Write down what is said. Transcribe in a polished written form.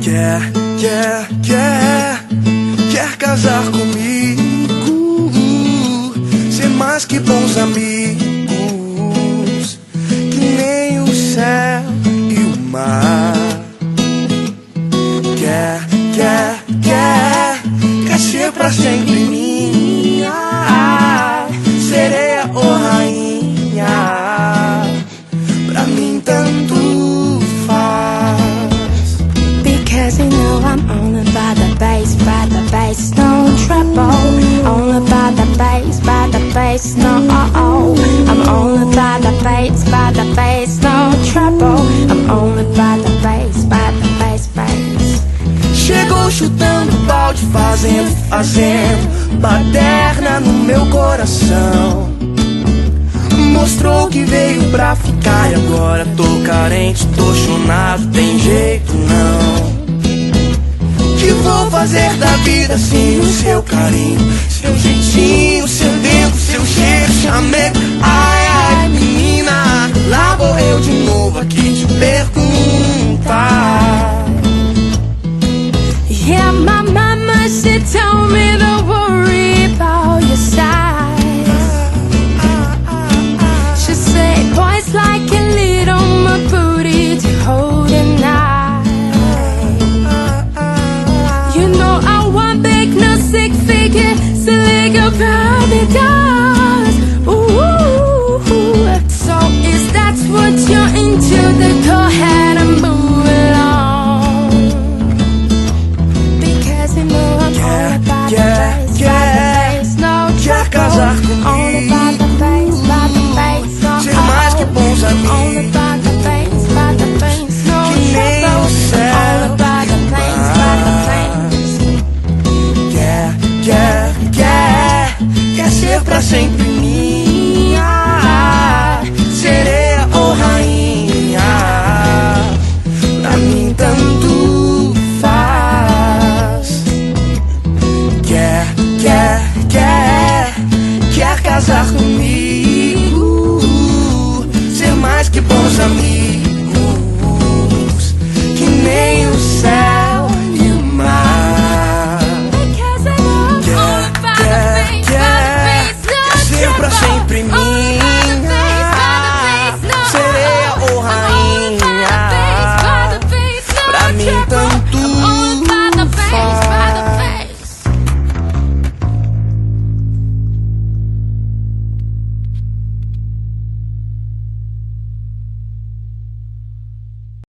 Quer casar comigo, ser mais que bons amigos, que nem o céu e o mar. Quer ser pra sempre minha, sereia ou rainha, pra mim tanto faz. Because you know I'm only by the bass, no trouble. Only by the bass, no I'm only by the bass, no trouble. I'm only by the bass, bass. Chegou chutando balde, fazendo baderna no meu coração. Mostrou que veio pra ficar e agora tô carente, tô chonado, tem jeito não. Que vou fazer da vida sem o seu carinho, seu jeitinho, seu tempo, seu cheiro, chamego. Ai, ai, menina, lá vou eu de novo aqui te pergunto.